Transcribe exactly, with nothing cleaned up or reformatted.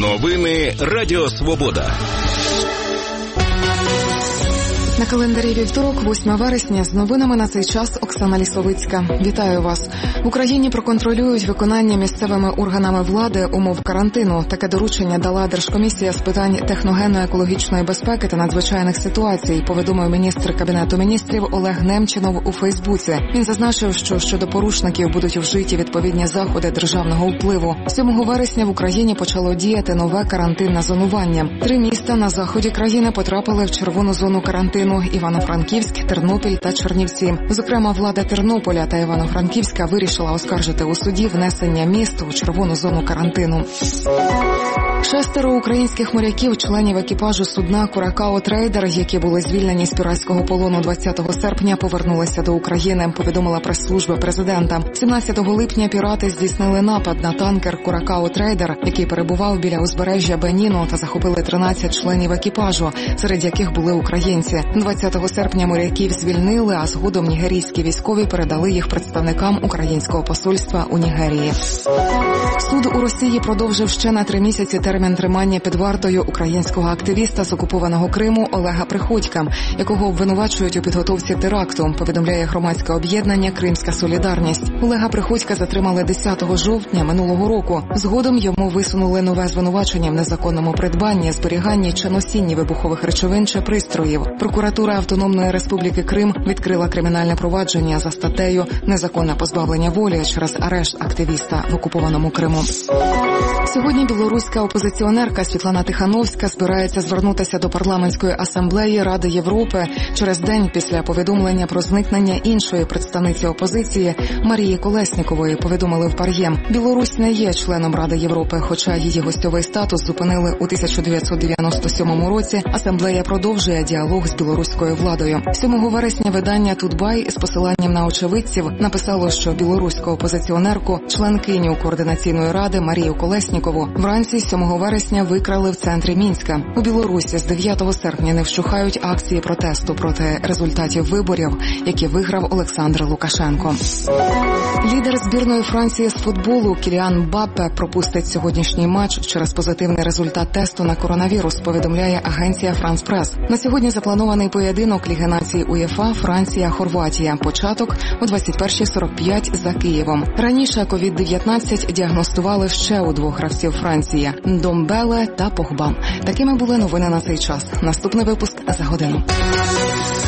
Новини Радіо Свобода. На календарі вівторок, восьме вересня, з новинами на цей час Оксана Лісовицька. Вітаю вас. В Україні проконтролюють виконання місцевими органами влади умов карантину. Таке доручення дала Держкомісія з питань техногенно-екологічної безпеки та надзвичайних ситуацій, повідомив міністр Кабінету міністрів Олег Немчінов у Фейсбуці. Він зазначив, що щодо порушників будуть вжиті відповідні заходи державного впливу. сьомого вересня в Україні почало діяти нове карантинне зонування. Три міста на заході країни потрапили в червону зону карантину. Івано-Франківськ, Тернопіль та Чернівці. Зокрема, влада Тернополя та Івано-Франківська вирішила оскаржити у суді внесення міст у червону зону карантину. Шестеро українських моряків, членів екіпажу судна «Куракао Трейдер», які були звільнені з піратського полону двадцятого серпня, повернулися до України, повідомила прес-служба президента. сімнадцятого липня пірати здійснили напад на танкер «Куракао Трейдер», який перебував біля узбережжя Беніну, та захопили тринадцять членів екіпажу, серед яких були українці. двадцятого серпня моряків звільнили, а згодом нігерійські військові передали їх представникам українського посольства у Нігерії. Суд у Росії продовжив ще на три місяці термін тримання під вартою українського активіста з окупованого Криму Олега Приходька, якого обвинувачують у підготовці теракту, повідомляє громадське об'єднання «Кримська солідарність». Олега Приходька затримали десятого жовтня минулого року. Згодом йому висунули нове звинувачення в незаконному придбанні, зберіганні чи носінні вибухових речовин чи пристроїв. Прокуратура Автономної Республіки Крим відкрила кримінальне провадження за статтею «Незаконне позбавлення волі» через арешт активіста в окупованому Криму. Сьогодні білоруська опозиціонерка Світлана Тихановська збирається звернутися до парламентської асамблеї Ради Європи через день після повідомлення про зникнення іншої представниці опозиції Марії Колеснікової, повідомили в Пар'є. Білорусь не є членом Ради Європи, хоча її гостьовий статус зупинили у тисяча дев'ятсот дев'яносто сьомому році. Асамблея продовжує діалог з білоруською владою. сьомого вересня видання «Тутбай» з посиланням на очевидців написало, що білоруську опозиціонерку, членкиню Координаційної ради Марію Колеснікову, вранці сьомого вересня викрали в центрі Мінська. У Білорусі з дев'ятого серпня не вщухають акції протесту проти результатів виборів, які виграв Олександр Лукашенко. Лідер збірної Франції з футболу Кіліан Мбаппе пропустить сьогоднішній матч через позитивний результат тесту на коронавірус, повідомляє агенція Франс Прес. На сьогодні запланований поєдинок Ліги націй УЄФА Франція-Хорватія. Початок о двадцять перша сорок п'ять за Києвом. Раніше ковід дев'ятнадцять діагностували ще у двох гравців Франції – Домбеле та Погба. Такими були новини на цей час. Наступний випуск за годину.